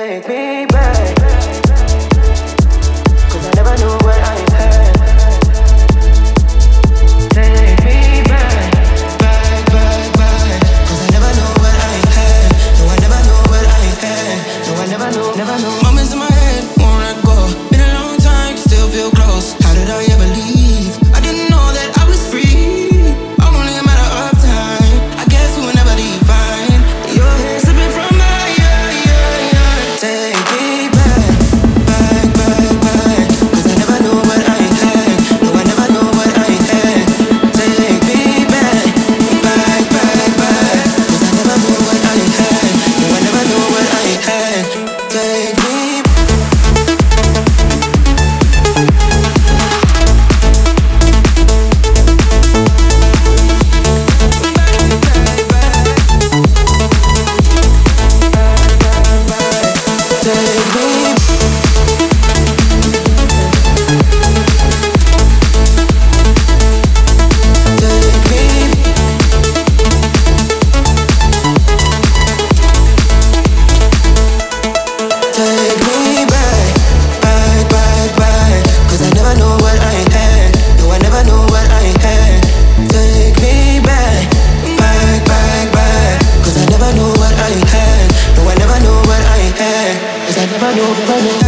take me back, 'cause I never knew what I had. Take me back, back, back, back, 'cause I never knew what I had. No, I never knew what I had. No, I never knew, never knew. Moments in my head, won't let go. Been a long time, still feel close. How did I ever leave? I didn't know that I was free. I'm only a matter of time. I guess we will never define. Your hair slipping from my take me back, back, back, back, 'cause I never knew what I had. No, I never knew what I had. Take me back, back, back, back, 'cause I never knew what I had. No, I never knew what I had. Take me never knew.